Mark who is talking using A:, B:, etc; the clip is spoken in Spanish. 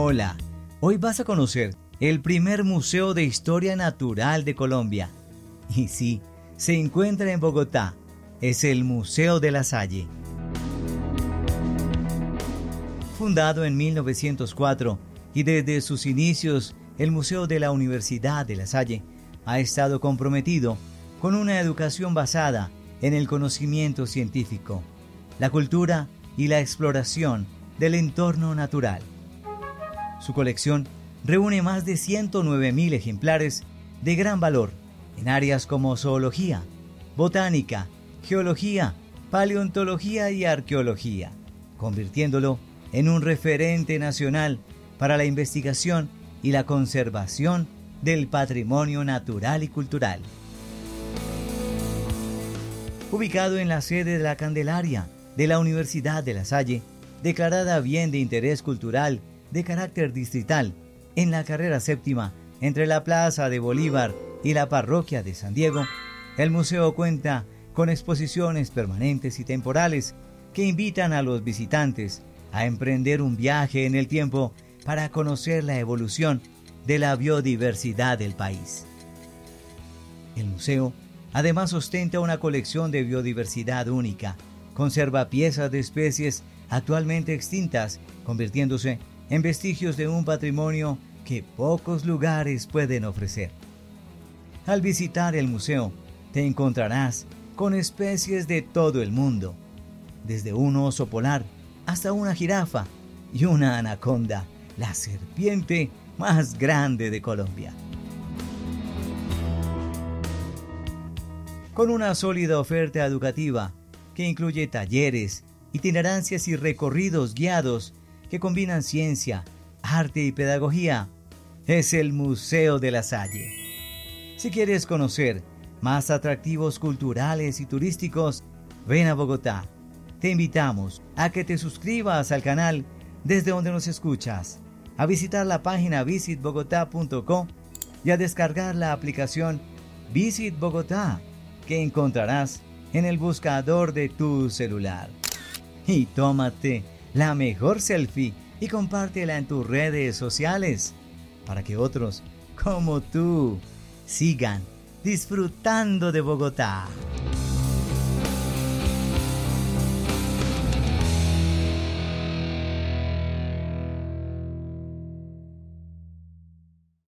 A: Hola, hoy vas a conocer el primer museo de historia natural de Colombia. Y sí, se encuentra en Bogotá. Es el Museo de la Salle. Fundado en 1904 y desde sus inicios, el Museo de la Universidad de La Salle ha estado comprometido con una educación basada en el conocimiento científico, la cultura y la exploración del entorno natural. Su colección reúne más de 109.000 ejemplares de gran valor en áreas como zoología, botánica, geología, paleontología y arqueología, convirtiéndolo en un referente nacional para la investigación y la conservación del patrimonio natural y cultural. Ubicado en la sede de la Candelaria de la Universidad de La Salle, declarada bien de interés cultural de carácter distrital, en la carrera séptima entre la Plaza de Bolívar y la Parroquia de San Diego, el museo cuenta con exposiciones permanentes y temporales que invitan a los visitantes a emprender un viaje en el tiempo para conocer la evolución de la biodiversidad del país. El museo además ostenta una colección de biodiversidad única, conserva piezas de especies actualmente extintas, convirtiéndose en vestigios de un patrimonio que pocos lugares pueden ofrecer. Al visitar el museo, te encontrarás con especies de todo el mundo, desde un oso polar hasta una jirafa y una anaconda, la serpiente más grande de Colombia. Con una sólida oferta educativa que incluye talleres, itinerancias y recorridos guiados que combinan ciencia, arte y pedagogía, es el Museo de la Salle. Si quieres conocer más atractivos culturales y turísticos, ven a Bogotá. Te invitamos a que te suscribas al canal desde donde nos escuchas, a visitar la página visitbogotá.co y a descargar la aplicación Visit Bogotá, que encontrarás en el buscador de tu celular. Y tómate la mejor selfie y compártela en tus redes sociales para que otros como tú sigan disfrutando de Bogotá.